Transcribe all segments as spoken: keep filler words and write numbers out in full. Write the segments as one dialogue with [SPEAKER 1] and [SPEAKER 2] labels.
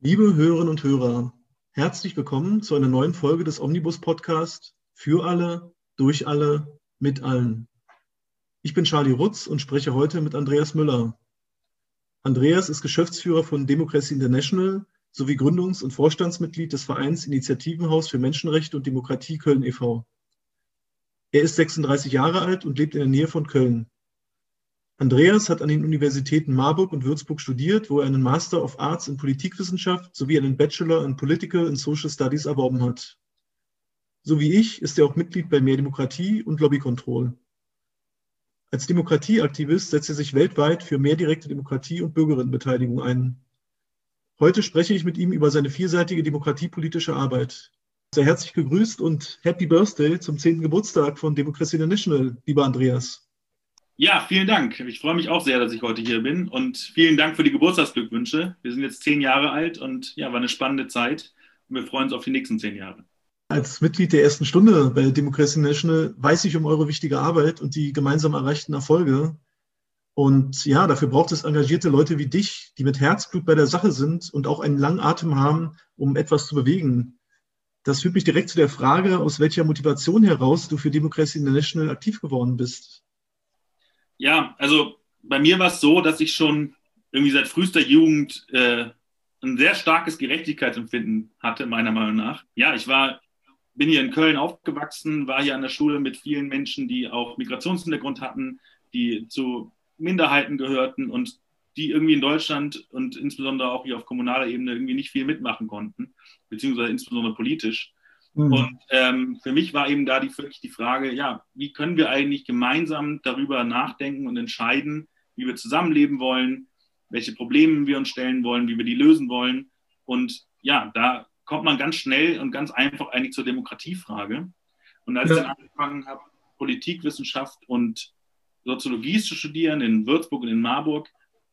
[SPEAKER 1] Liebe Hörerinnen und Hörer, herzlich willkommen zu einer neuen Folge des Omnibus-Podcasts für alle, durch alle, mit allen. Ich bin Charlie Rutz und spreche heute mit Andreas Müller. Andreas ist Geschäftsführer von Democracy International sowie Gründungs- und Vorstandsmitglied des Vereins Initiativenhaus für Menschenrechte und Demokratie Köln e V Er ist sechsunddreißig Jahre alt und lebt in der Nähe von Köln. Andreas hat an den Universitäten Marburg und Würzburg studiert, wo er einen Master of Arts in Politikwissenschaft sowie einen Bachelor in Political and Social Studies erworben hat. So wie ich ist er auch Mitglied bei Mehr Demokratie und Lobby Control. Als Demokratieaktivist setzt er sich weltweit für mehr direkte Demokratie und Bürgerinnenbeteiligung ein. Heute spreche ich mit ihm über seine vielseitige demokratiepolitische Arbeit. Sehr herzlich gegrüßt und Happy Birthday zum zehnten Geburtstag von Democracy International, lieber Andreas.
[SPEAKER 2] Ja, vielen Dank. Ich freue mich auch sehr, dass ich heute hier bin und vielen Dank für die Geburtstagsglückwünsche. Wir sind jetzt zehn Jahre alt und ja, war eine spannende Zeit und wir freuen uns auf die nächsten zehn Jahre.
[SPEAKER 1] Als Mitglied der ersten Stunde bei Democracy International weiß ich um eure wichtige Arbeit und die gemeinsam erreichten Erfolge. Und ja, dafür braucht es engagierte Leute wie dich, die mit Herzblut bei der Sache sind und auch einen langen Atem haben, um etwas zu bewegen. Das führt mich direkt zu der Frage, aus welcher Motivation heraus du für Democracy International aktiv geworden bist.
[SPEAKER 2] Ja, also bei mir war es so, dass ich schon irgendwie seit frühester Jugend äh, ein sehr starkes Gerechtigkeitsempfinden hatte, meiner Meinung nach. Ja, ich war, bin hier in Köln aufgewachsen, war hier an der Schule mit vielen Menschen, die auch Migrationshintergrund hatten, die zu Minderheiten gehörten und die irgendwie in Deutschland und insbesondere auch hier auf kommunaler Ebene irgendwie nicht viel mitmachen konnten, beziehungsweise insbesondere politisch. Mhm. Und ähm, für mich war eben da die, wirklich die Frage, ja, wie können wir eigentlich gemeinsam darüber nachdenken und entscheiden, wie wir zusammenleben wollen, welche Probleme wir uns stellen wollen, wie wir die lösen wollen. Und ja, da kommt man ganz schnell und ganz einfach eigentlich zur Demokratiefrage. Und als ja. ich dann angefangen habe, Politikwissenschaft und Soziologie zu studieren in Würzburg und in Marburg,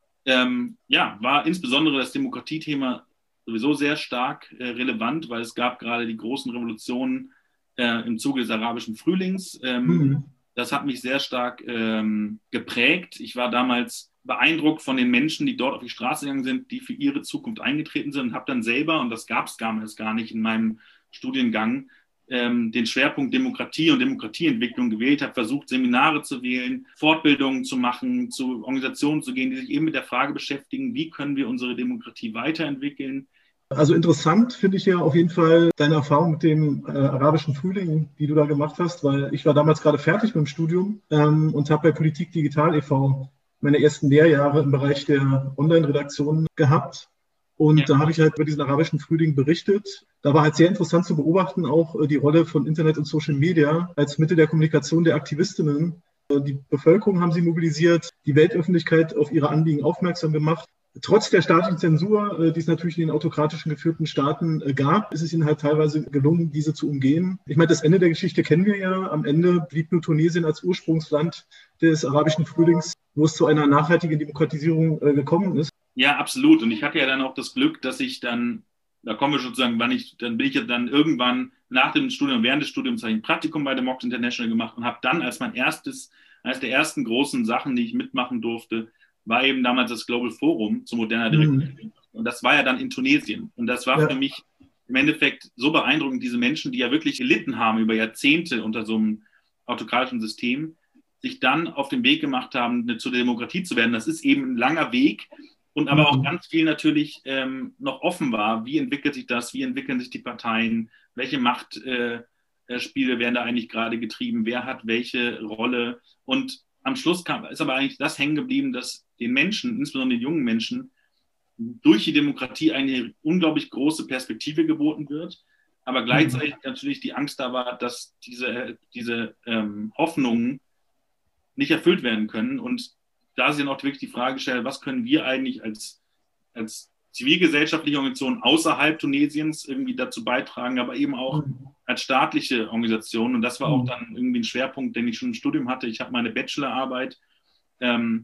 [SPEAKER 2] ähm, ja, war insbesondere das Demokratiethema sowieso sehr stark äh, relevant, weil es gab gerade die großen Revolutionen äh, im Zuge des arabischen Frühlings. Ähm, mhm. Das hat mich sehr stark ähm, geprägt. Ich war damals beeindruckt von den Menschen, die dort auf die Straße gegangen sind, die für ihre Zukunft eingetreten sind und habe dann selber, und das gab es damals gar nicht in meinem Studiengang, ähm, den Schwerpunkt Demokratie und Demokratieentwicklung gewählt, habe versucht, Seminare zu wählen, Fortbildungen zu machen, zu Organisationen zu gehen, die sich eben mit der Frage beschäftigen, wie können wir unsere Demokratie weiterentwickeln.
[SPEAKER 1] Also interessant finde ich ja auf jeden Fall deine Erfahrung mit dem äh, arabischen Frühling, die du da gemacht hast, weil ich war damals gerade fertig mit dem Studium ähm, und habe bei Politik Digital e V meine ersten Lehrjahre im Bereich der Online-Redaktion gehabt. Und ja. da habe ich halt über diesen arabischen Frühling berichtet. Da war halt sehr interessant zu beobachten, auch äh, die Rolle von Internet und Social Media als Mittel der Kommunikation der Aktivistinnen. Äh, die Bevölkerung haben sie mobilisiert, die Weltöffentlichkeit auf ihre Anliegen aufmerksam gemacht. Trotz der staatlichen Zensur, äh, die es natürlich in den autokratischen geführten Staaten äh, gab, ist es ihnen halt teilweise gelungen, diese zu umgehen. Ich meine, das Ende der Geschichte kennen wir ja. Am Ende blieb nur Tunesien als Ursprungsland des arabischen Frühlings, wo es zu einer nachhaltigen Demokratisierung äh, gekommen ist.
[SPEAKER 2] Ja, absolut. Und ich hatte ja dann auch das Glück, dass ich dann, da kommen wir sozusagen, wann ich, dann bin ich ja dann irgendwann nach dem Studium, während des Studiums habe ich ein Praktikum bei Democracy International gemacht und habe dann als mein erstes, als der ersten großen Sachen, die ich mitmachen durfte, war eben damals das Global Forum zu moderner Direktpolitik. Mhm. Und das war ja dann in Tunesien. Und das war ja. für mich im Endeffekt so beeindruckend, diese Menschen, die ja wirklich gelitten haben über Jahrzehnte unter so einem autokratischen System, sich dann auf den Weg gemacht haben, eine, zur Demokratie zu werden. Das ist eben ein langer Weg und aber auch ganz viel natürlich ähm, noch offen war. Wie entwickelt sich das? Wie entwickeln sich die Parteien? Welche Machtspiele äh, werden da eigentlich gerade getrieben? Wer hat welche Rolle? Und am Schluss kam, ist aber eigentlich das hängen geblieben, dass den Menschen, insbesondere den jungen Menschen, durch die Demokratie eine unglaublich große Perspektive geboten wird, aber gleichzeitig mhm. natürlich die Angst da war, dass diese, diese ähm, Hoffnungen nicht erfüllt werden können. Und da ist ja noch wirklich die Frage gestellt, was können wir eigentlich als, als zivilgesellschaftliche Organisation außerhalb Tunesiens irgendwie dazu beitragen, aber eben auch mhm. als staatliche Organisation. Und das war auch dann irgendwie ein Schwerpunkt, den ich schon im Studium hatte. Ich habe meine Bachelorarbeit ähm,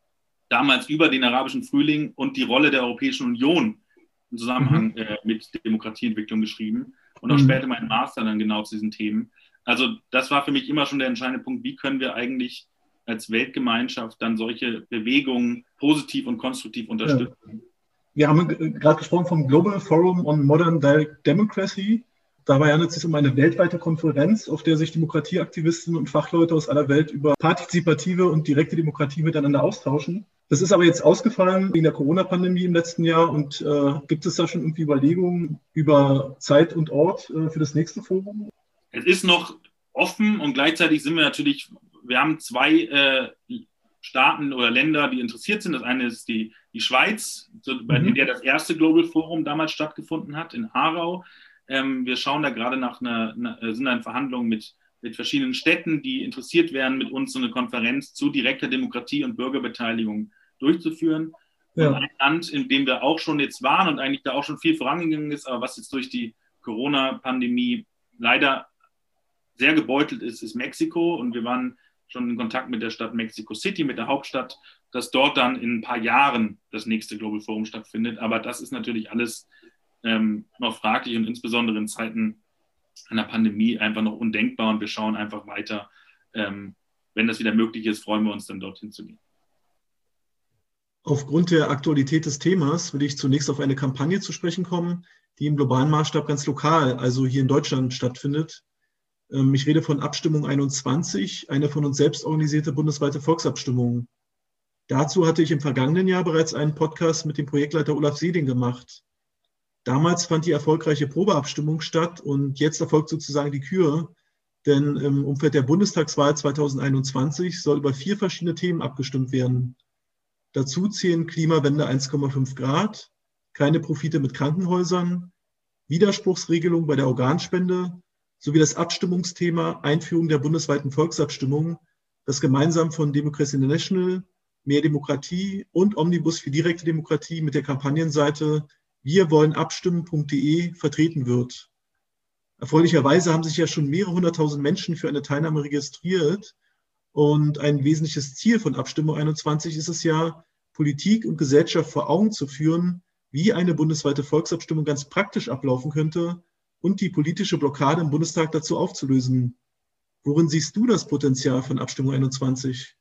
[SPEAKER 2] damals über den arabischen Frühling und die Rolle der Europäischen Union im Zusammenhang mhm. äh, mit Demokratieentwicklung geschrieben und auch mhm. später meinen Master dann genau zu diesen Themen. Also das war für mich immer schon der entscheidende Punkt, wie können wir eigentlich als Weltgemeinschaft dann solche Bewegungen positiv und konstruktiv unterstützen.
[SPEAKER 1] Wir haben gerade gesprochen vom Global Forum on Modern Direct Democracy. Dabei handelt es sich um eine weltweite Konferenz, auf der sich Demokratieaktivisten und Fachleute aus aller Welt über partizipative und direkte Demokratie miteinander austauschen. Das ist aber jetzt ausgefallen wegen der Corona-Pandemie im letzten Jahr. Und äh, gibt es da schon irgendwie Überlegungen über Zeit und Ort äh, für das nächste Forum?
[SPEAKER 2] Es ist noch offen und gleichzeitig sind wir natürlich, wir haben zwei äh, Staaten oder Länder, die interessiert sind. Das eine ist die, die Schweiz, mhm. in der das erste Global Forum damals stattgefunden hat, in Aarau. Ähm, wir schauen da gerade nach einer, einer sind da in Verhandlungen mit, mit verschiedenen Städten, die interessiert wären, mit uns so eine Konferenz zu direkter Demokratie und Bürgerbeteiligung durchzuführen. Ja. Und ein Land, in dem wir auch schon jetzt waren und eigentlich da auch schon viel vorangegangen ist, aber was jetzt durch die Corona-Pandemie leider sehr gebeutelt ist, ist Mexiko. Und wir waren schon in Kontakt mit der Stadt Mexico City, mit der Hauptstadt, dass dort dann in ein paar Jahren das nächste Global Forum stattfindet. Aber das ist natürlich alles ähm, noch fraglich und insbesondere in Zeiten einer Pandemie einfach noch undenkbar. Und wir schauen einfach weiter. Ähm, wenn das wieder möglich ist, freuen wir uns dann dorthin zu gehen.
[SPEAKER 1] Aufgrund der Aktualität des Themas will ich zunächst auf eine Kampagne zu sprechen kommen, die im globalen Maßstab ganz lokal, also hier in Deutschland, stattfindet. Ich rede von Abstimmung einundzwanzig, eine von uns selbst organisierte bundesweite Volksabstimmung. Dazu hatte ich im vergangenen Jahr bereits einen Podcast mit dem Projektleiter Olaf Seding gemacht. Damals fand die erfolgreiche Probeabstimmung statt und jetzt erfolgt sozusagen die Kür, denn im Umfeld der Bundestagswahl zweitausendeinundzwanzig soll über vier verschiedene Themen abgestimmt werden. Dazu zählen Klimawende eins Komma fünf Grad, keine Profite mit Krankenhäusern, Widerspruchsregelung bei der Organspende, sowie das Abstimmungsthema Einführung der bundesweiten Volksabstimmung, das gemeinsam von Democracy International, Mehr Demokratie und Omnibus für direkte Demokratie mit der Kampagnenseite wir wollen abstimmen punkt de vertreten wird. Erfreulicherweise haben sich ja schon mehrere hunderttausend Menschen für eine Teilnahme registriert und ein wesentliches Ziel von Abstimmung einundzwanzig ist es ja, Politik und Gesellschaft vor Augen zu führen, wie eine bundesweite Volksabstimmung ganz praktisch ablaufen könnte, und die politische Blockade im Bundestag dazu aufzulösen. Worin siehst du das Potenzial von Abstimmung einundzwanzig?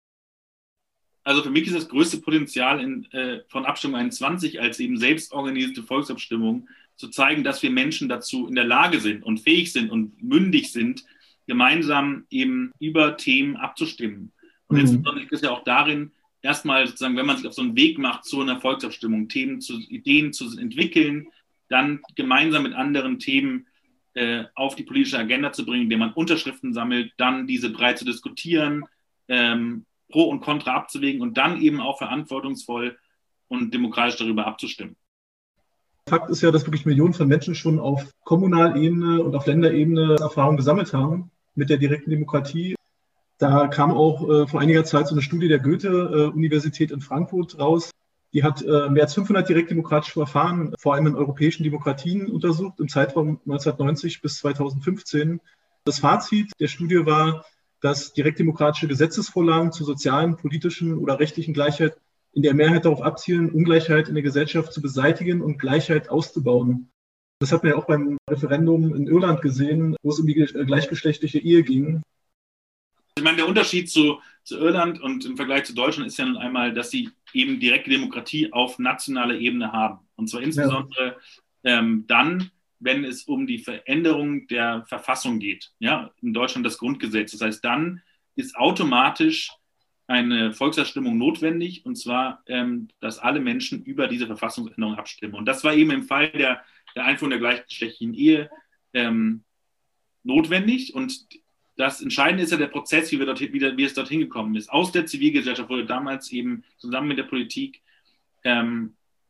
[SPEAKER 2] Also für mich ist das größte Potenzial in, äh, von Abstimmung einundzwanzig als eben selbstorganisierte Volksabstimmung zu zeigen, dass wir Menschen dazu in der Lage sind und fähig sind und mündig sind, gemeinsam eben über Themen abzustimmen. Und mhm. insbesondere liegt es ja auch darin, erstmal sozusagen, wenn man sich auf so einen Weg macht zu einer Volksabstimmung, Themen zu, Ideen zu entwickeln, dann gemeinsam mit anderen Themen äh, auf die politische Agenda zu bringen, indem man Unterschriften sammelt, dann diese breit zu diskutieren, ähm, Pro und Contra abzuwägen und dann eben auch verantwortungsvoll und demokratisch darüber abzustimmen.
[SPEAKER 1] Fakt ist ja, dass wirklich Millionen von Menschen schon auf Kommunalebene und auf Länderebene Erfahrung gesammelt haben mit der direkten Demokratie. Da kam auch äh, vor einiger Zeit so eine Studie der Goethe-Universität in Frankfurt raus. Die hat äh, mehr als fünfhundert direktdemokratische Verfahren, vor allem in europäischen Demokratien, untersucht, im Zeitraum neunzehnhundertneunzig bis zweitausendfünfzehn. Das Fazit der Studie war, dass direktdemokratische Gesetzesvorlagen zur sozialen, politischen oder rechtlichen Gleichheit in der Mehrheit darauf abzielen, Ungleichheit in der Gesellschaft zu beseitigen und Gleichheit auszubauen. Das hat man ja auch beim Referendum in Irland gesehen, wo es um die gleichgeschlechtliche Ehe ging.
[SPEAKER 2] Ich meine, der Unterschied zu, zu Irland und im Vergleich zu Deutschland ist ja nun einmal, dass sie eben direkte Demokratie auf nationaler Ebene haben. Und zwar insbesondere ja. ähm, dann, wenn es um die Veränderung der Verfassung geht. Ja, in Deutschland das Grundgesetz. Das heißt, dann ist automatisch eine Volksabstimmung notwendig, und zwar, ähm, dass alle Menschen über diese Verfassungsänderung abstimmen. Und das war eben im Fall der, der Einführung der gleichgeschlechtlichen Ehe ähm, notwendig. Und das Entscheidende ist ja der Prozess, wie, wir dort, wie, wie es dorthin gekommen ist. Aus der Zivilgesellschaft wurde damals eben zusammen mit der Politik ähm,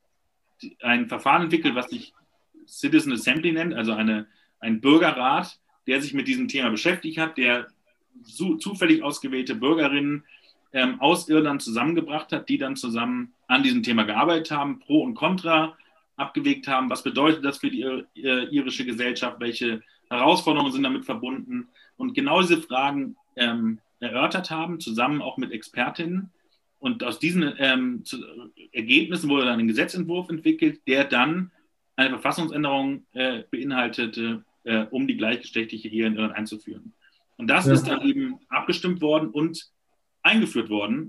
[SPEAKER 2] ein Verfahren entwickelt, was sich Citizen Assembly nennt, also eine, ein Bürgerrat, der sich mit diesem Thema beschäftigt hat, der zu, zufällig ausgewählte Bürgerinnen ähm, aus Irland zusammengebracht hat, die dann zusammen an diesem Thema gearbeitet haben, Pro und Contra abgewegt haben, was bedeutet das für die ir irische Gesellschaft, welche Herausforderungen sind damit verbunden, und genau diese Fragen ähm, erörtert haben, zusammen auch mit Expertinnen. Und aus diesen ähm, zu, Ergebnissen wurde dann ein Gesetzentwurf entwickelt, der dann eine Verfassungsänderung äh, beinhaltete, äh, um die gleichgeschlechtliche Ehe in Irland einzuführen. Und das ja. ist dann eben abgestimmt worden und eingeführt worden.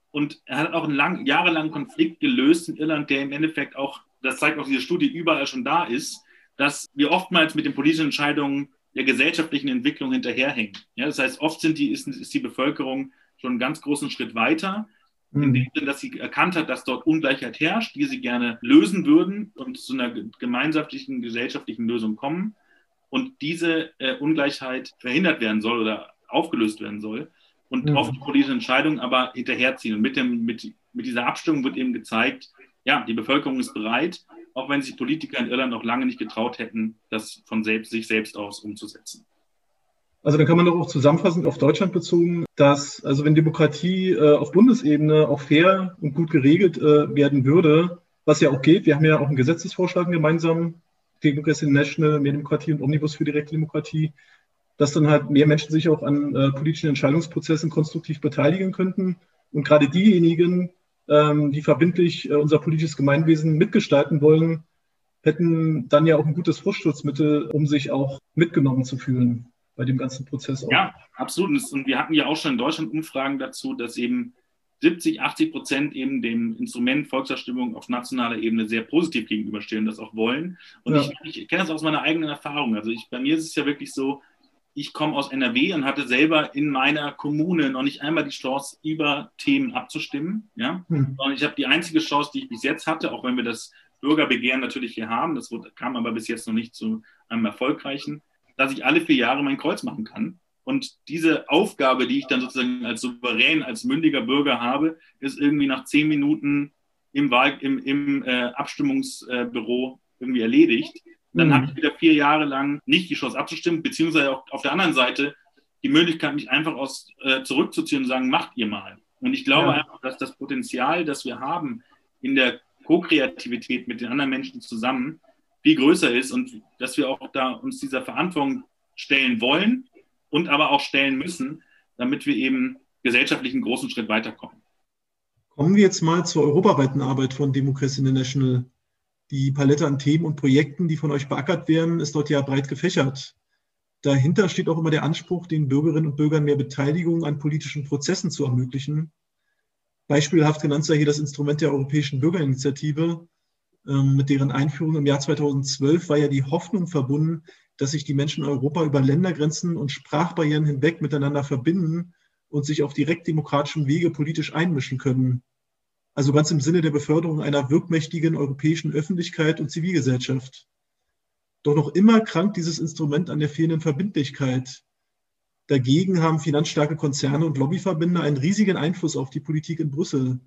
[SPEAKER 2] Und er hat auch einen lang, jahrelangen Konflikt gelöst in Irland, der im Endeffekt auch, das zeigt auch diese Studie, überall schon da ist, dass wir oftmals mit den politischen Entscheidungen der gesellschaftlichen Entwicklung hinterherhängen. Ja, das heißt, oft sind die, ist, ist die Bevölkerung schon einen ganz großen Schritt weiter, in dem Sinne, dass sie erkannt hat, dass dort Ungleichheit herrscht, die sie gerne lösen würden und zu einer gemeinschaftlichen, gesellschaftlichen Lösung kommen. Und diese äh, Ungleichheit verhindert werden soll oder aufgelöst werden soll. Und mhm. oft politische Entscheidungen aber hinterherziehen. Und mit, dem, mit, mit dieser Abstimmung wird eben gezeigt, ja, die Bevölkerung ist bereit, auch wenn sich Politiker in Irland noch lange nicht getraut hätten, das von selbst, sich selbst aus umzusetzen.
[SPEAKER 1] Also dann kann man doch auch zusammenfassend auf Deutschland bezogen, dass, also wenn Demokratie äh, auf Bundesebene auch fair und gut geregelt äh, werden würde, was ja auch geht, wir haben ja auch einen Gesetzesvorschlag gemeinsam, Democracy National, mehr Demokratie und Omnibus für direkte Demokratie, dass dann halt mehr Menschen sich auch an äh, politischen Entscheidungsprozessen konstruktiv beteiligen könnten. Und gerade diejenigen, ähm, die verbindlich äh, unser politisches Gemeinwesen mitgestalten wollen, hätten dann ja auch ein gutes Frustschutzmittel, um sich auch mitgenommen zu fühlen bei dem ganzen Prozess auch.
[SPEAKER 2] Ja, absolut. Und wir hatten ja auch schon in Deutschland Umfragen dazu, dass eben siebzig, achtzig Prozent eben dem Instrument Volksabstimmung auf nationaler Ebene sehr positiv gegenüberstehen und das auch wollen. Und ja. ich, ich kenne das aus meiner eigenen Erfahrung. Also ich, bei mir ist es ja wirklich so, ich komme aus N R W und hatte selber in meiner Kommune noch nicht einmal die Chance, über Themen abzustimmen. Ja? Hm. Und ich habe die einzige Chance, die ich bis jetzt hatte, auch wenn wir das Bürgerbegehren natürlich hier haben, das wurde, kam aber bis jetzt noch nicht zu einem erfolgreichen, dass ich alle vier Jahre mein Kreuz machen kann. Und diese Aufgabe, die ich dann sozusagen als souverän, als mündiger Bürger habe, ist irgendwie nach zehn Minuten im, Wahl, im, im äh, Abstimmungsbüro äh, irgendwie erledigt. Dann mhm. habe ich wieder vier Jahre lang nicht die Chance abzustimmen, beziehungsweise auch auf der anderen Seite die Möglichkeit, mich einfach aus, äh, zurückzuziehen und sagen, macht ihr mal. Und ich glaube ja. einfach, dass das Potenzial, das wir haben in der Co-Kreativität mit den anderen Menschen zusammen, viel größer ist und dass wir auch da uns dieser Verantwortung stellen wollen und aber auch stellen müssen, damit wir eben gesellschaftlich einen großen Schritt weiterkommen.
[SPEAKER 1] Kommen wir jetzt mal zur europaweiten Arbeit von Democracy International. Die Palette an Themen und Projekten, die von euch beackert werden, ist dort ja breit gefächert. Dahinter steht auch immer der Anspruch, den Bürgerinnen und Bürgern mehr Beteiligung an politischen Prozessen zu ermöglichen. Beispielhaft genannt sei hier das Instrument der Europäischen Bürgerinitiative. Mit deren Einführung im Jahr zweitausendzwölf war ja die Hoffnung verbunden, dass sich die Menschen in Europa über Ländergrenzen und Sprachbarrieren hinweg miteinander verbinden und sich auf direkt demokratischem Wege politisch einmischen können. Also ganz im Sinne der Beförderung einer wirkmächtigen europäischen Öffentlichkeit und Zivilgesellschaft. Doch noch immer krankt dieses Instrument an der fehlenden Verbindlichkeit. Dagegen haben finanzstarke Konzerne und Lobbyverbände einen riesigen Einfluss auf die Politik in Brüssel.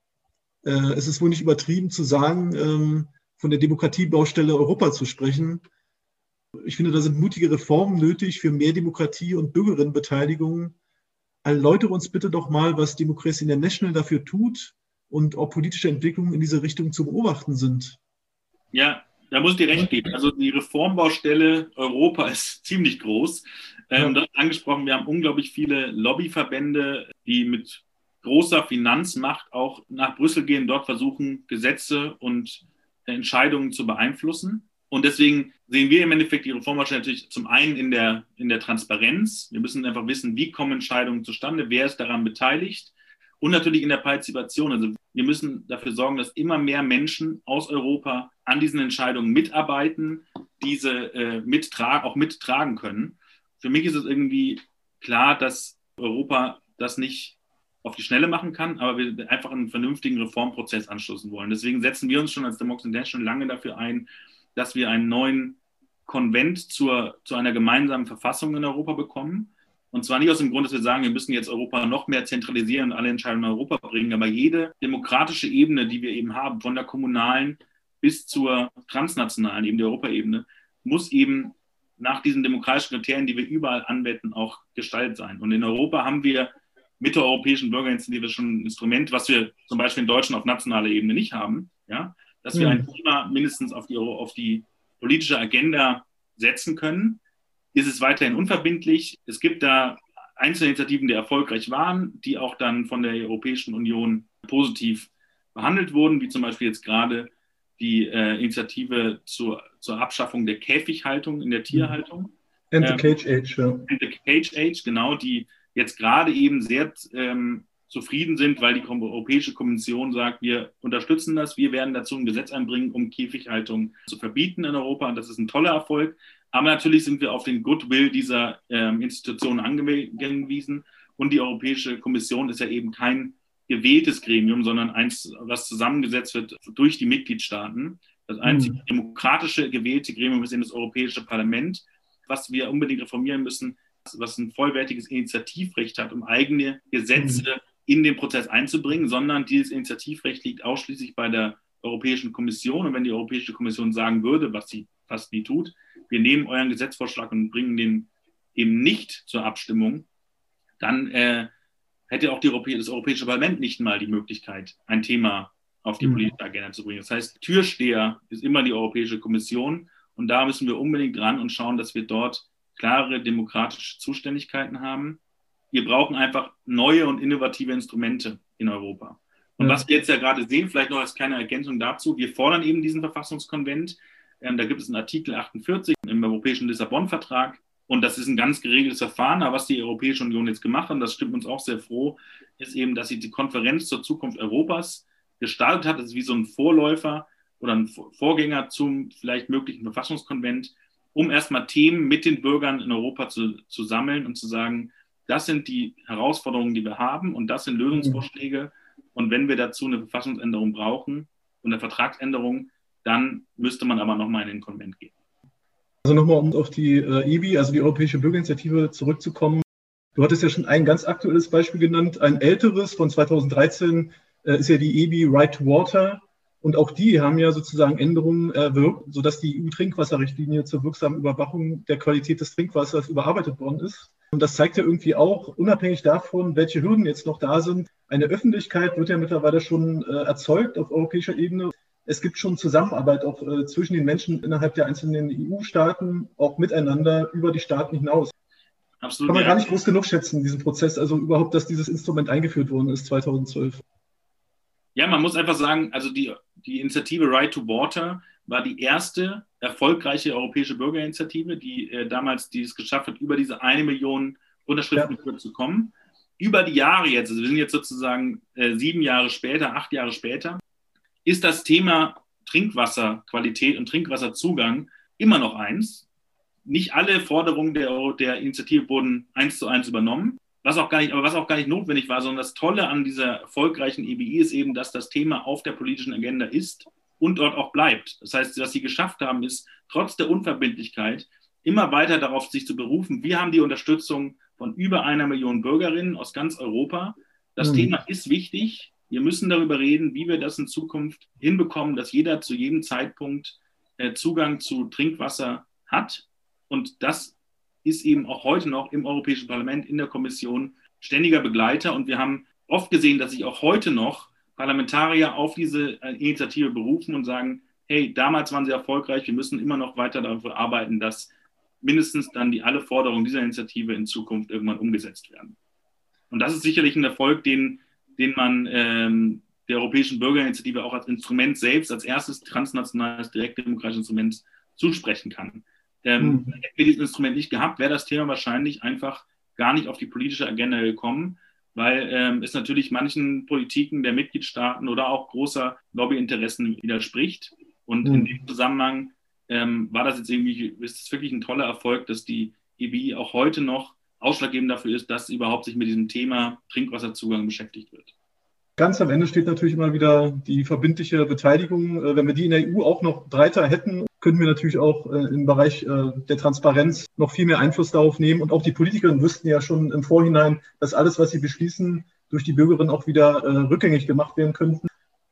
[SPEAKER 1] Es ist wohl nicht übertrieben zu sagen, von der Demokratiebaustelle Europa zu sprechen. Ich finde, da sind mutige Reformen nötig für mehr Demokratie und Bürgerinnenbeteiligung. Erläutere uns bitte doch mal, was Democracy International dafür tut und ob politische Entwicklungen in diese Richtung zu beobachten sind.
[SPEAKER 2] Ja, da muss ich dir recht geben. Also die Reformbaustelle Europa ist ziemlich groß. Ähm, ja. Das angesprochen, wir haben unglaublich viele Lobbyverbände, die mit großer Finanzmacht auch nach Brüssel gehen, dort versuchen, Gesetze und Entscheidungen zu beeinflussen. Und deswegen sehen wir im Endeffekt die Reformbaustelle natürlich zum einen in der, in der Transparenz. Wir müssen einfach wissen, wie kommen Entscheidungen zustande, wer ist daran beteiligt und natürlich in der Partizipation. Also wir müssen dafür sorgen, dass immer mehr Menschen aus Europa an diesen Entscheidungen mitarbeiten, diese äh, mittragen, auch mittragen können. Für mich ist es irgendwie klar, dass Europa das nicht auf die Schnelle machen kann, aber wir einfach einen vernünftigen Reformprozess anstoßen wollen. Deswegen setzen wir uns schon als Democracy International lange dafür ein, dass wir einen neuen Konvent zur, zu einer gemeinsamen Verfassung in Europa bekommen. Und zwar nicht aus dem Grund, dass wir sagen, wir müssen jetzt Europa noch mehr zentralisieren und alle Entscheidungen in Europa bringen, aber jede demokratische Ebene, die wir eben haben, von der kommunalen bis zur transnationalen, eben der Europaebene, muss eben nach diesen demokratischen Kriterien, die wir überall anwenden, auch gestaltet sein. Und in Europa haben wir mit der Europäischen Bürgerinitiative schon ein Instrument, was wir zum Beispiel in Deutschland auf nationaler Ebene nicht haben, ja, dass wir ein Thema mindestens auf die, auf die politische Agenda setzen können. Ist es weiterhin unverbindlich? Es gibt da einzelne Initiativen, die erfolgreich waren, die auch dann von der Europäischen Union positiv behandelt wurden, wie zum Beispiel jetzt gerade die äh, Initiative zur, zur Abschaffung der Käfighaltung in der Tierhaltung.
[SPEAKER 1] And the Cage Age, ja.
[SPEAKER 2] And the Cage Age, genau, die jetzt gerade eben sehr ähm, zufrieden sind, weil die Europäische Kommission sagt, wir unterstützen das, wir werden dazu ein Gesetz einbringen, um Käfighaltung zu verbieten in Europa. Und das ist ein toller Erfolg. Aber natürlich sind wir auf den Goodwill dieser ähm, Institutionen angewiesen. Und die Europäische Kommission ist ja eben kein gewähltes Gremium, sondern eins, was zusammengesetzt wird durch die Mitgliedstaaten. Das einzige mhm. demokratische gewählte Gremium ist eben das Europäische Parlament, was wir unbedingt reformieren müssen, was ein vollwertiges Initiativrecht hat, um eigene Gesetze mhm. in den Prozess einzubringen, sondern dieses Initiativrecht liegt ausschließlich bei der Europäischen Kommission. Und wenn die Europäische Kommission sagen würde, was sie fast nie tut, wir nehmen euren Gesetzesvorschlag und bringen den eben nicht zur Abstimmung, dann äh, hätte auch die Europä- das Europäische Parlament nicht mal die Möglichkeit, ein Thema auf die mhm. politische Agenda zu bringen. Das heißt, Türsteher ist immer die Europäische Kommission und da müssen wir unbedingt ran und schauen, dass wir dort klare demokratische Zuständigkeiten haben. Wir brauchen einfach neue und innovative Instrumente in Europa. Und ja. was wir jetzt ja gerade sehen, vielleicht noch als kleine Ergänzung dazu, wir fordern eben diesen Verfassungskonvent. Ähm, da gibt es einen Artikel achtundvierzig im Europäischen Lissabon-Vertrag. Und das ist ein ganz geregeltes Verfahren. Aber was die Europäische Union jetzt gemacht hat, und das stimmt uns auch sehr froh, ist eben, dass sie die Konferenz zur Zukunft Europas gestartet hat. Das ist wie so ein Vorläufer oder ein Vorgänger zum vielleicht möglichen Verfassungskonvent, um erstmal Themen mit den Bürgern in Europa zu, zu sammeln und zu sagen, das sind die Herausforderungen, die wir haben und das sind Lösungsvorschläge. Und wenn wir dazu eine Verfassungsänderung brauchen und eine Vertragsänderung, dann müsste man aber nochmal in den Konvent gehen.
[SPEAKER 1] Also nochmal, um auf die äh, E B I, also die Europäische Bürgerinitiative, zurückzukommen. Du hattest ja schon ein ganz aktuelles Beispiel genannt. Ein älteres von zweitausenddreizehn äh, ist ja die E B I Right to Water. Und auch die haben ja sozusagen Änderungen erwirkt, sodass die E U-Trinkwasserrichtlinie zur wirksamen Überwachung der Qualität des Trinkwassers überarbeitet worden ist. Und das zeigt ja irgendwie auch, unabhängig davon, welche Hürden jetzt noch da sind, eine Öffentlichkeit wird ja mittlerweile schon äh, erzeugt auf europäischer Ebene. Es gibt schon Zusammenarbeit auch äh, zwischen den Menschen innerhalb der einzelnen E U-Staaten, auch miteinander über die Staaten hinaus. Absolut, Kann man ja. gar nicht groß genug schätzen, diesen Prozess, also überhaupt, dass dieses Instrument eingeführt worden ist zweitausendzwölf.
[SPEAKER 2] Ja, man muss einfach sagen, also die, die Initiative Right to Water war die erste erfolgreiche europäische Bürgerinitiative, die äh, damals die es geschafft hat, über diese eine Million Unterschriften ja. zu kommen. Über die Jahre jetzt, also wir sind jetzt sozusagen äh, sieben Jahre später, acht Jahre später, ist das Thema Trinkwasserqualität und Trinkwasserzugang immer noch eins. Nicht alle Forderungen der, der Initiative wurden eins zu eins übernommen. Was auch gar nicht, aber was auch gar nicht notwendig war, sondern das Tolle an dieser erfolgreichen E B I ist eben, dass das Thema auf der politischen Agenda ist und dort auch bleibt. Das heißt, was sie geschafft haben, ist trotz der Unverbindlichkeit immer weiter darauf sich zu berufen. Wir haben die Unterstützung von über einer Million Bürgerinnen aus ganz Europa. Das mhm. Thema ist wichtig. Wir müssen darüber reden, wie wir das in Zukunft hinbekommen, dass jeder zu jedem Zeitpunkt äh, Zugang zu Trinkwasser hat. Und das ist eben auch heute noch im Europäischen Parlament, in der Kommission ständiger Begleiter. Und wir haben oft gesehen, dass sich auch heute noch Parlamentarier auf diese Initiative berufen und sagen, hey, damals waren sie erfolgreich, wir müssen immer noch weiter dafür arbeiten, dass mindestens dann die alle Forderungen dieser Initiative in Zukunft irgendwann umgesetzt werden. Und das ist sicherlich ein Erfolg, den, den man ähm, der Europäischen Bürgerinitiative auch als Instrument selbst, als erstes transnationales direktdemokratisches Instrument zusprechen kann. Ähm, mhm. Hätten wir dieses Instrument nicht gehabt, wäre das Thema wahrscheinlich einfach gar nicht auf die politische Agenda gekommen, weil ähm, es natürlich manchen Politiken der Mitgliedstaaten oder auch großer Lobbyinteressen widerspricht. Und mhm. in dem Zusammenhang ähm, war das jetzt irgendwie, ist es wirklich ein toller Erfolg, dass die E B I auch heute noch ausschlaggebend dafür ist, dass überhaupt sich mit diesem Thema Trinkwasserzugang beschäftigt wird.
[SPEAKER 1] Ganz am Ende steht natürlich immer wieder die verbindliche Beteiligung. Wenn wir die in der E U auch noch breiter hätten, könnten wir natürlich auch im Bereich der Transparenz noch viel mehr Einfluss darauf nehmen. Und auch die Politikerinnen wüssten ja schon im Vorhinein, dass alles, was sie beschließen, durch die Bürgerinnen auch wieder rückgängig gemacht werden könnten.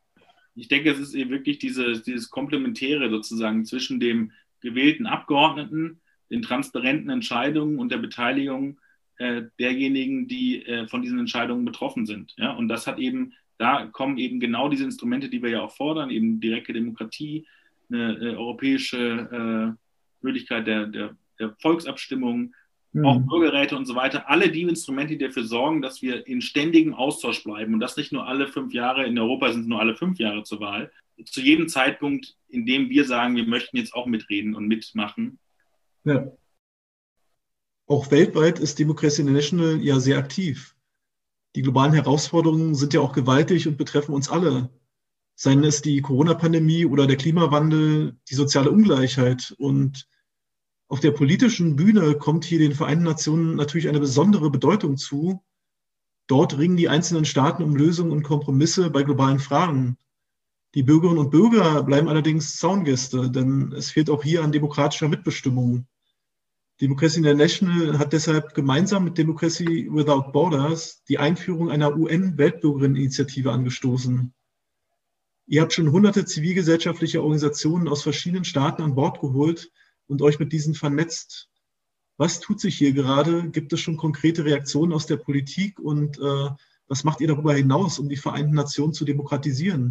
[SPEAKER 2] Ich denke, es ist eben wirklich diese, dieses Komplementäre sozusagen zwischen dem gewählten Abgeordneten, den transparenten Entscheidungen und der Beteiligung äh, derjenigen, die äh, von diesen Entscheidungen betroffen sind. Ja? Und das hat eben, da kommen eben genau diese Instrumente, die wir ja auch fordern, eben direkte Demokratie, eine äh, europäische äh, Möglichkeit der, der, der Volksabstimmung, mhm. auch Bürgerräte und so weiter. Alle die Instrumente, die dafür sorgen, dass wir in ständigem Austausch bleiben und das nicht nur alle fünf Jahre, in Europa sind es nur alle fünf Jahre zur Wahl, zu jedem Zeitpunkt, in dem wir sagen, wir möchten jetzt auch mitreden und mitmachen. Ja. Auch weltweit ist Democracy International ja sehr aktiv.
[SPEAKER 1] Die globalen Herausforderungen sind ja auch gewaltig und betreffen uns alle. Seien es die Corona-Pandemie oder der Klimawandel, die soziale Ungleichheit. Und auf der politischen Bühne kommt hier den Vereinten Nationen natürlich eine besondere Bedeutung zu. Dort ringen die einzelnen Staaten um Lösungen und Kompromisse bei globalen Fragen. Die Bürgerinnen und Bürger bleiben allerdings Zaungäste, denn es fehlt auch hier an demokratischer Mitbestimmung. Democracy International hat deshalb gemeinsam mit Democracy Without Borders die Einführung einer U N-Weltbürgerinneninitiative angestoßen. Ihr habt schon hunderte zivilgesellschaftliche Organisationen aus verschiedenen Staaten an Bord geholt und euch mit diesen vernetzt. Was tut sich hier gerade? Gibt es schon konkrete Reaktionen aus der Politik? Und äh, was macht ihr darüber hinaus, um die Vereinten Nationen zu demokratisieren?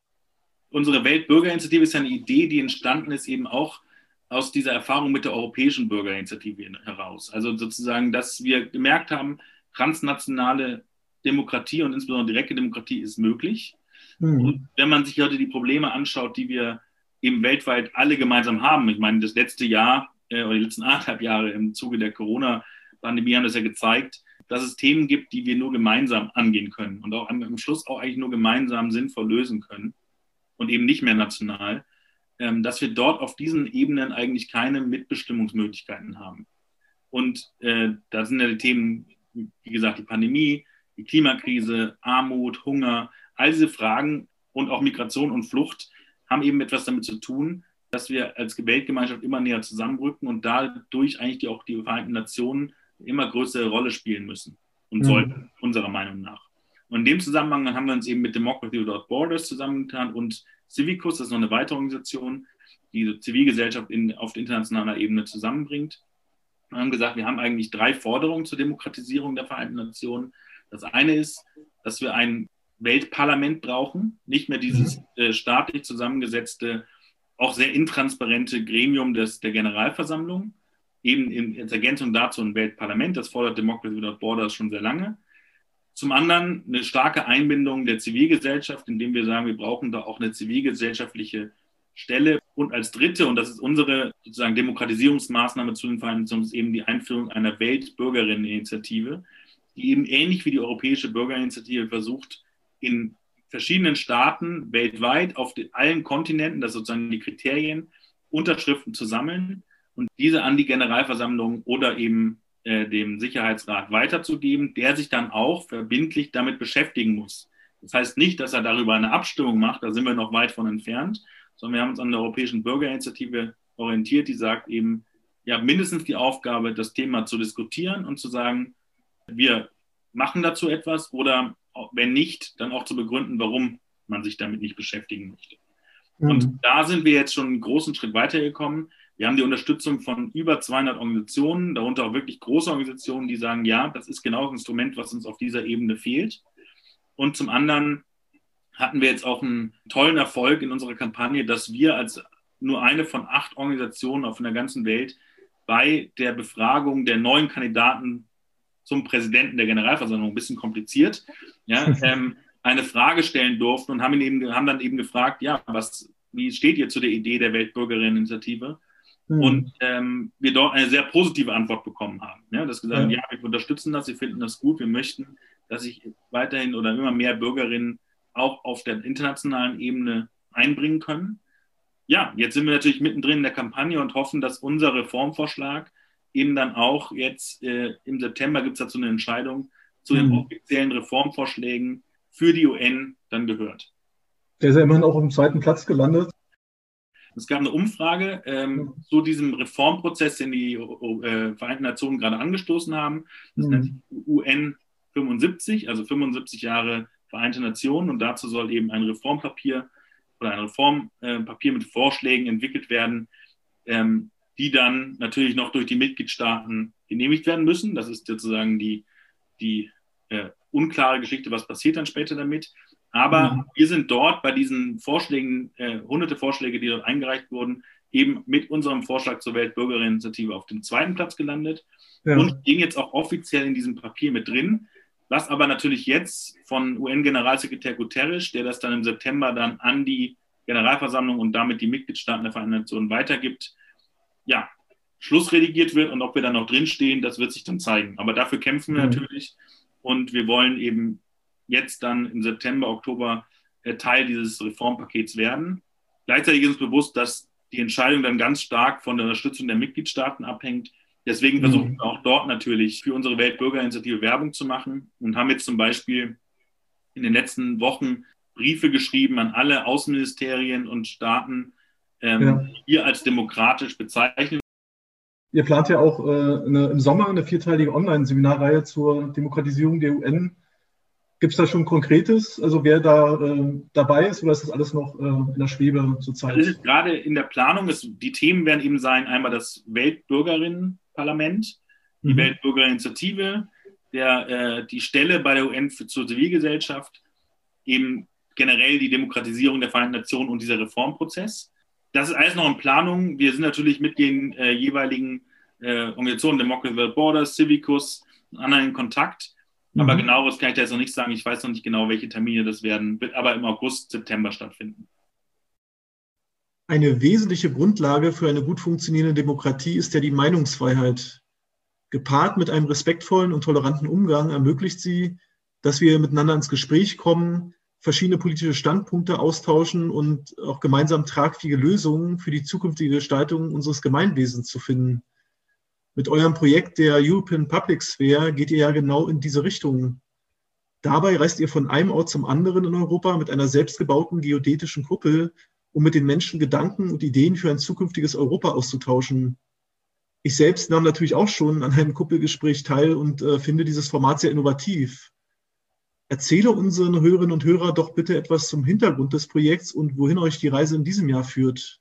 [SPEAKER 2] Unsere Weltbürgerinitiative ist ja eine Idee, die entstanden ist eben auch aus dieser Erfahrung mit der Europäischen Bürgerinitiative heraus. Also sozusagen, dass wir gemerkt haben, transnationale Demokratie und insbesondere direkte Demokratie ist möglich. Mhm. Und wenn man sich heute die Probleme anschaut, die wir eben weltweit alle gemeinsam haben, ich meine, das letzte Jahr äh, oder die letzten anderthalb Jahre im Zuge der Corona-Pandemie haben das ja gezeigt, dass es Themen gibt, die wir nur gemeinsam angehen können und auch am Schluss auch eigentlich nur gemeinsam sinnvoll lösen können und eben nicht mehr national, ähm, dass wir dort auf diesen Ebenen eigentlich keine Mitbestimmungsmöglichkeiten haben. Und äh, da sind ja die Themen, wie gesagt, die Pandemie, die Klimakrise, Armut, Hunger, all diese Fragen und auch Migration und Flucht haben eben etwas damit zu tun, dass wir als Weltgemeinschaft immer näher zusammenrücken und dadurch eigentlich die, auch die Vereinten Nationen eine immer größere Rolle spielen müssen und mhm. sollten, unserer Meinung nach. Und in dem Zusammenhang haben wir uns eben mit Democracy Without Borders zusammengetan und Civicus, das ist noch eine weitere Organisation, die die Zivilgesellschaft in, auf internationaler Ebene zusammenbringt. Wir haben gesagt, wir haben eigentlich drei Forderungen zur Demokratisierung der Vereinten Nationen. Das eine ist, dass wir ein Weltparlament brauchen, nicht mehr dieses äh, staatlich zusammengesetzte, auch sehr intransparente Gremium des, der Generalversammlung. Eben in, in Ergänzung dazu ein Weltparlament, das fordert Democracy Without Borders schon sehr lange. Zum anderen eine starke Einbindung der Zivilgesellschaft, indem wir sagen, wir brauchen da auch eine zivilgesellschaftliche Stelle. Und als dritte, und das ist unsere sozusagen Demokratisierungsmaßnahme zu den Vereinten Nationen, ist eben die Einführung einer Weltbürgerinneninitiative, die eben ähnlich wie die Europäische Bürgerinitiative versucht, in verschiedenen Staaten weltweit auf den, allen Kontinenten, das sozusagen die Kriterien, Unterschriften zu sammeln und diese an die Generalversammlung oder eben äh, dem Sicherheitsrat weiterzugeben, der sich dann auch verbindlich damit beschäftigen muss. Das heißt nicht, dass er darüber eine Abstimmung macht, da sind wir noch weit von entfernt, sondern wir haben uns an der Europäischen Bürgerinitiative orientiert, die sagt eben, ja, mindestens die Aufgabe, das Thema zu diskutieren und zu sagen, wir machen dazu etwas oder wenn nicht, dann auch zu begründen, warum man sich damit nicht beschäftigen möchte. Mhm. Und da sind wir jetzt schon einen großen Schritt weitergekommen. Wir haben die Unterstützung von über zweihundert Organisationen, darunter auch wirklich große Organisationen, die sagen, ja, das ist genau das Instrument, was uns auf dieser Ebene fehlt. Und zum anderen hatten wir jetzt auch einen tollen Erfolg in unserer Kampagne, dass wir als nur eine von acht Organisationen auf der ganzen Welt bei der Befragung der neuen Kandidaten zum Präsidenten der Generalversammlung, ein bisschen kompliziert, ja, ähm, eine Frage stellen durften und haben, ihn eben, haben dann eben gefragt, ja, was, wie steht ihr zu der Idee der Weltbürgerinneninitiative? Mhm. Und ähm, wir dort eine sehr positive Antwort bekommen haben. Ja, dass gesagt, ja. ja, wir unterstützen das, wir finden das gut, wir möchten, dass sich weiterhin oder immer mehr Bürgerinnen auch auf der internationalen Ebene einbringen können. Ja, jetzt sind wir natürlich mittendrin in der Kampagne und hoffen, dass unser Reformvorschlag eben dann auch jetzt äh, im September gibt es dazu eine Entscheidung zu den mhm. offiziellen Reformvorschlägen für die U N dann gehört.
[SPEAKER 1] Der ist ja immerhin auch im zweiten Platz gelandet.
[SPEAKER 2] Es gab eine Umfrage ähm, mhm. zu diesem Reformprozess, den die äh, Vereinten Nationen gerade angestoßen haben. Das mhm. nennt sich U N fünfundsiebzig, also fünfundsiebzig Jahre Vereinte Nationen. Und dazu soll eben ein Reformpapier oder ein Reformpapier äh, mit Vorschlägen entwickelt werden, ähm, die dann natürlich noch durch die Mitgliedstaaten genehmigt werden müssen. Das ist sozusagen die, die äh, unklare Geschichte, was passiert dann später damit. Aber mhm. wir sind dort bei diesen Vorschlägen, äh, hunderte Vorschläge, die dort eingereicht wurden, eben mit unserem Vorschlag zur Weltbürgerinneninitiative auf dem zweiten Platz gelandet ja. und ging jetzt auch offiziell in diesem Papier mit drin, was aber natürlich jetzt von U N-Generalsekretär Guterres, der das dann im September dann an die Generalversammlung und damit die Mitgliedstaaten der Vereinten Nationen weitergibt, ja, schlussredigiert wird und ob wir dann noch drinstehen, das wird sich dann zeigen. Aber dafür kämpfen wir mhm. natürlich Und wir wollen eben jetzt dann im September, Oktober äh, Teil dieses Reformpakets werden. Gleichzeitig ist uns bewusst, dass die Entscheidung dann ganz stark von der Unterstützung der Mitgliedstaaten abhängt. Deswegen versuchen mhm. wir auch dort natürlich für unsere Weltbürgerinitiative Werbung zu machen und haben jetzt zum Beispiel in den letzten Wochen Briefe geschrieben an alle Außenministerien und Staaten, ähm, ja. die wir als demokratisch bezeichnen.
[SPEAKER 1] Ihr plant ja auch äh, eine, im Sommer eine vierteilige Online-Seminarreihe zur Demokratisierung der U N. Gibt es da schon Konkretes, also wer da äh, dabei ist, oder ist das alles noch äh, in der Schwebe zurzeit?
[SPEAKER 2] Das ist gerade in der Planung. Es, die Themen werden eben sein, einmal das Weltbürgerinnenparlament, die mhm. Weltbürgerinitiative, der, äh, die Stelle bei der U N für, zur Zivilgesellschaft, eben generell die Demokratisierung der Vereinten Nationen und dieser Reformprozess. Das ist alles noch in Planung. Wir sind natürlich mit den äh, jeweiligen äh, Organisationen, Democracy Without Borders, Civicus und anderen in Kontakt. Aber mhm. genaueres kann ich da jetzt noch nicht sagen. Ich weiß noch nicht genau, welche Termine das werden, wird aber im August, September stattfinden.
[SPEAKER 1] Eine wesentliche Grundlage für eine gut funktionierende Demokratie ist ja die Meinungsfreiheit. Gepaart mit einem respektvollen und toleranten Umgang ermöglicht sie, dass wir miteinander ins Gespräch kommen, verschiedene politische Standpunkte austauschen und auch gemeinsam tragfähige Lösungen für die zukünftige Gestaltung unseres Gemeinwesens zu finden. Mit eurem Projekt der European Public Sphere geht ihr ja genau in diese Richtung. Dabei reist ihr von einem Ort zum anderen in Europa mit einer selbstgebauten geodätischen Kuppel, um mit den Menschen Gedanken und Ideen für ein zukünftiges Europa auszutauschen. Ich selbst nahm natürlich auch schon an einem Kuppelgespräch teil und äh, finde dieses Format sehr innovativ. Erzähle unseren Hörerinnen und Hörern doch bitte etwas zum Hintergrund des Projekts und wohin euch die Reise in diesem Jahr führt.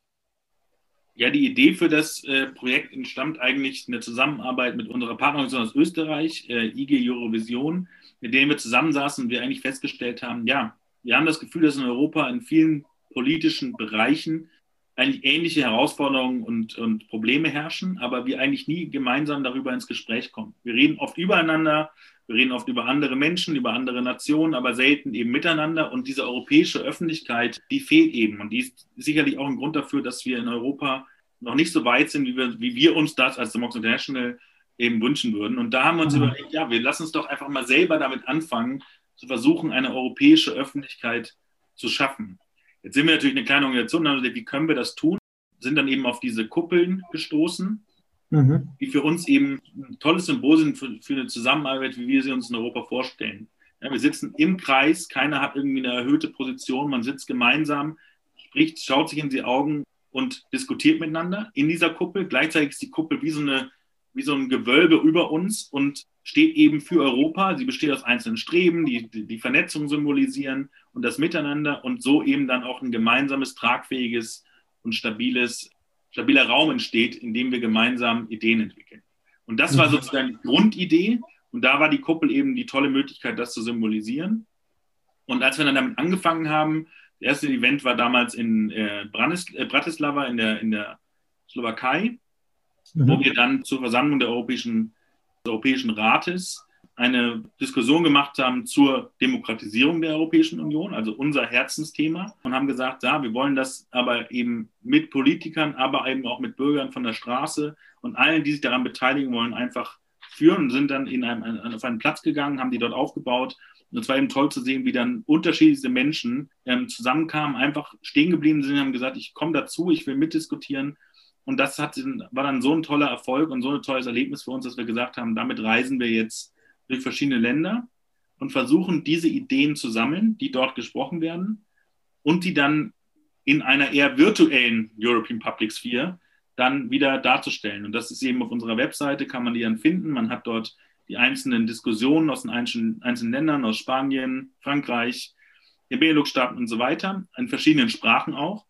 [SPEAKER 2] Ja, die Idee für das äh, Projekt entstammt eigentlich in der Zusammenarbeit mit unserer Partnerin aus Österreich, äh, I G Eurovision, mit denen wir zusammensaßen und wir eigentlich festgestellt haben, ja, wir haben das Gefühl, dass in Europa in vielen politischen Bereichen eigentlich ähnliche Herausforderungen und, und Probleme herrschen, aber wir eigentlich nie gemeinsam darüber ins Gespräch kommen. Wir reden oft übereinander, wir reden oft über andere Menschen, über andere Nationen, aber selten eben miteinander. Und diese europäische Öffentlichkeit, die fehlt eben. Und die ist sicherlich auch ein Grund dafür, dass wir in Europa noch nicht so weit sind, wie wir, wie wir uns das als Democracy International eben wünschen würden. Und da haben wir uns mhm. überlegt, ja, wir lassen uns doch einfach mal selber damit anfangen, zu versuchen, eine europäische Öffentlichkeit zu schaffen. Jetzt sind wir natürlich eine kleine Organisation, also wie können wir das tun? Sind dann eben auf diese Kuppeln gestoßen, mhm. die für uns eben ein tolles Symbol sind für, für eine Zusammenarbeit, wie wir sie uns in Europa vorstellen. Ja, wir sitzen im Kreis, keiner hat irgendwie eine erhöhte Position, man sitzt gemeinsam, spricht, schaut sich in die Augen und diskutiert miteinander in dieser Kuppel. Gleichzeitig ist die Kuppel wie so, eine, wie so ein Gewölbe über uns und steht eben für Europa. Sie besteht aus einzelnen Streben, die, die die Vernetzung symbolisieren und das Miteinander und so eben dann auch ein gemeinsames, tragfähiges und stabiles, stabiler Raum entsteht, in dem wir gemeinsam Ideen entwickeln. Und das war sozusagen die Grundidee und da war die Kuppel eben die tolle Möglichkeit, das zu symbolisieren. Und als wir dann damit angefangen haben, das erste Event war damals in äh, Bratislava in der, in der Slowakei, mhm. wo wir dann zur Versammlung der Europäischen, des Europäischen Rates eine Diskussion gemacht haben zur Demokratisierung der Europäischen Union, also unser Herzensthema, und haben gesagt, ja, wir wollen das aber eben mit Politikern, aber eben auch mit Bürgern von der Straße und allen, die sich daran beteiligen wollen, einfach führen und sind dann in einem, auf einen Platz gegangen, haben die dort aufgebaut. Und es war eben toll zu sehen, wie dann unterschiedliche Menschen ähm, zusammenkamen, einfach stehen geblieben sind und haben gesagt, ich komme dazu, ich will mitdiskutieren. Und das hat, war dann so ein toller Erfolg und so ein tolles Erlebnis für uns, dass wir gesagt haben, damit reisen wir jetzt durch verschiedene Länder und versuchen, diese Ideen zu sammeln, die dort gesprochen werden und die dann in einer eher virtuellen European Public Sphere dann wieder darzustellen. Und das ist eben auf unserer Webseite, kann man die dann finden. Man hat dort die einzelnen Diskussionen aus den einzelnen, einzelnen Ländern, aus Spanien, Frankreich, den Benelux-Staaten und so weiter, in verschiedenen Sprachen auch.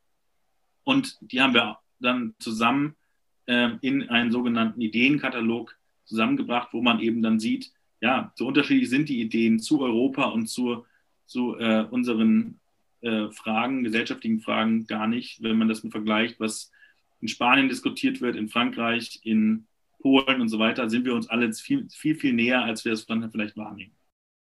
[SPEAKER 2] Und die haben wir dann zusammen äh, in einen sogenannten Ideenkatalog zusammengebracht, wo man eben dann sieht, ja, so unterschiedlich sind die Ideen zu Europa und zu, zu äh, unseren äh, Fragen, gesellschaftlichen Fragen gar nicht, wenn man das mit vergleicht, was in Spanien diskutiert wird, in Frankreich, in Polen und so weiter, sind wir uns alle viel, viel, viel näher, als wir es dann vielleicht wahrnehmen.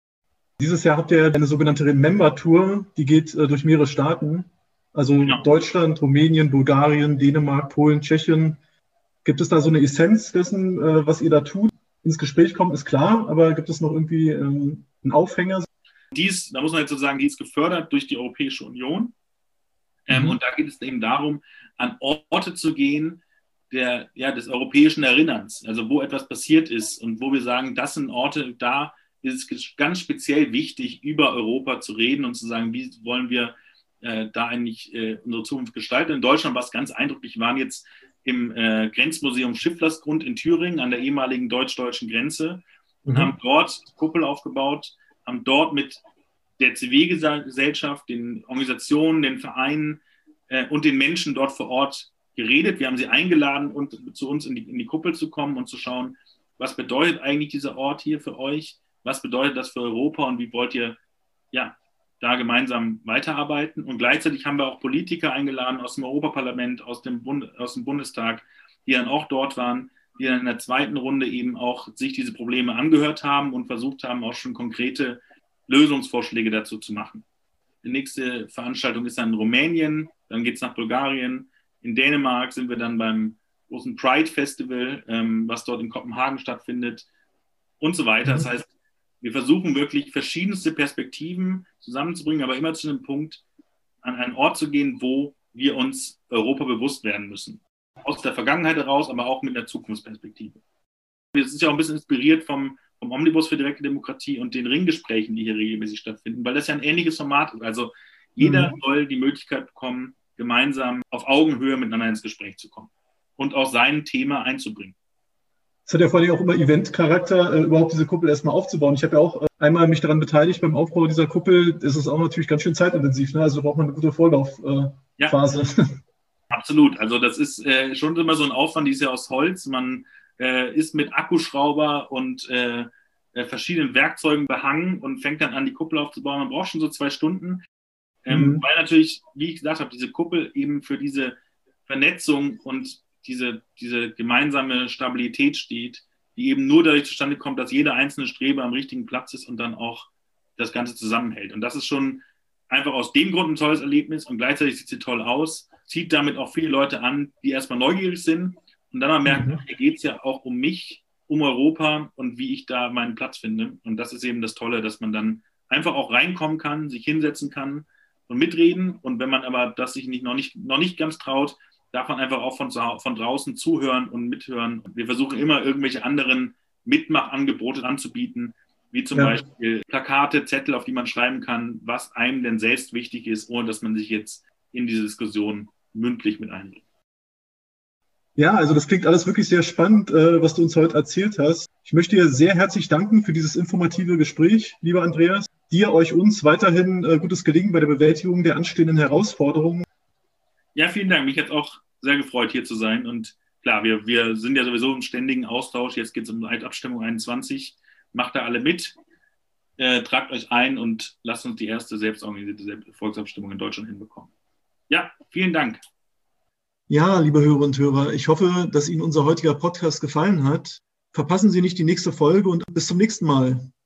[SPEAKER 1] Dieses Jahr habt ihr eine sogenannte Remember-Tour, die geht äh, durch mehrere Staaten, also genau. Deutschland, Rumänien, Bulgarien, Dänemark, Polen, Tschechien. Gibt es da so eine Essenz dessen, äh, was ihr da tut? ins Gespräch kommen, ist klar, aber gibt es noch irgendwie ähm, einen Aufhänger?
[SPEAKER 2] Dies, da muss man jetzt so sagen, die ist gefördert durch die Europäische Union. Ähm, mhm. Und da geht es eben darum, an Orte zu gehen, der, ja, des europäischen Erinnerns, also wo etwas passiert ist und wo wir sagen, das sind Orte, da ist es ganz speziell wichtig, über Europa zu reden und zu sagen, wie wollen wir äh, da eigentlich äh, unsere Zukunft gestalten. In Deutschland war es ganz eindrücklich, wir waren jetzt im äh, Grenzmuseum Schifflersgrund in Thüringen an der ehemaligen deutsch-deutschen Grenze und mhm. haben dort Kuppel aufgebaut, haben dort mit der Zivilgesellschaft, den Organisationen, den Vereinen äh, und den Menschen dort vor Ort geredet. Wir haben sie eingeladen, und zu uns in die, in die Kuppel zu kommen und zu schauen, was bedeutet eigentlich dieser Ort hier für euch? Was bedeutet das für Europa und wie wollt ihr ja, da gemeinsam weiterarbeiten? Und gleichzeitig haben wir auch Politiker eingeladen aus dem Europaparlament, aus dem, Bund, aus dem Bundestag, die dann auch dort waren, die dann in der zweiten Runde eben auch sich diese Probleme angehört haben und versucht haben, auch schon konkrete Lösungsvorschläge dazu zu machen. Die nächste Veranstaltung ist dann in Rumänien, dann geht es nach Bulgarien. In Dänemark sind wir dann beim großen Pride Festival, ähm, was dort in Kopenhagen stattfindet und so weiter. Das heißt, wir versuchen wirklich verschiedenste Perspektiven zusammenzubringen, aber immer zu einem Punkt, an einen Ort zu gehen, wo wir uns Europa bewusst werden müssen. Aus der Vergangenheit heraus, aber auch mit einer Zukunftsperspektive. Das ist ja auch ein bisschen inspiriert vom, vom Omnibus für direkte Demokratie und den Ringgesprächen, die hier regelmäßig stattfinden, weil das ja ein ähnliches Format ist. Also jeder mhm. soll die Möglichkeit bekommen, gemeinsam auf Augenhöhe miteinander ins Gespräch zu kommen und auch sein Thema einzubringen.
[SPEAKER 1] Es hat ja vor allem auch immer Event-Charakter, äh, überhaupt diese Kuppel erstmal aufzubauen. Ich habe ja auch äh, einmal mich daran beteiligt beim Aufbau dieser Kuppel. Das ist auch natürlich ganz schön zeitintensiv, ne? Also braucht man eine gute Vorlaufphase. Äh, ja,
[SPEAKER 2] absolut. Also das ist äh, schon immer so ein Aufwand, die ist ja aus Holz. Man äh, ist mit Akkuschrauber und äh, verschiedenen Werkzeugen behangen und fängt dann an, die Kuppel aufzubauen. Man braucht schon so zwei Stunden. Ähm, mhm. Weil natürlich, wie ich gesagt habe, diese Kuppel eben für diese Vernetzung und diese, diese gemeinsame Stabilität steht, die eben nur dadurch zustande kommt, dass jeder einzelne Streber am richtigen Platz ist und dann auch das Ganze zusammenhält. Und das ist schon einfach aus dem Grund ein tolles Erlebnis und gleichzeitig sieht sie toll aus, zieht damit auch viele Leute an, die erstmal neugierig sind und dann mal merken, mhm. hier geht es ja auch um mich, um Europa und wie ich da meinen Platz finde. Und das ist eben das Tolle, dass man dann einfach auch reinkommen kann, sich hinsetzen kann und mitreden. Und wenn man aber das sich nicht, noch, nicht, noch nicht ganz traut, darf man einfach auch von, von draußen zuhören und mithören. Wir versuchen immer, irgendwelche anderen Mitmachangebote anzubieten, wie zum ja. Beispiel Plakate, Zettel, auf die man schreiben kann, was einem denn selbst wichtig ist, ohne dass man sich jetzt in diese Diskussion mündlich mit einbringt. Ja, also das klingt alles wirklich sehr spannend, was du uns heute erzählt hast. Ich möchte dir sehr herzlich danken für dieses informative Gespräch, lieber Andreas. Dir, euch, uns weiterhin gutes Gelingen bei der Bewältigung der anstehenden Herausforderungen. Ja, vielen Dank. Mich hat es auch sehr gefreut, hier zu sein. Und klar, wir, wir sind ja sowieso im ständigen Austausch. Jetzt geht es um Abstimmung einundzwanzig. Macht da alle mit, äh, tragt euch ein und lasst uns die erste selbstorganisierte Volksabstimmung in Deutschland hinbekommen. Ja, vielen Dank. Ja, liebe Hörer und Hörer, ich hoffe, dass Ihnen unser heutiger Podcast gefallen hat. Verpassen Sie nicht die nächste Folge und bis zum nächsten Mal.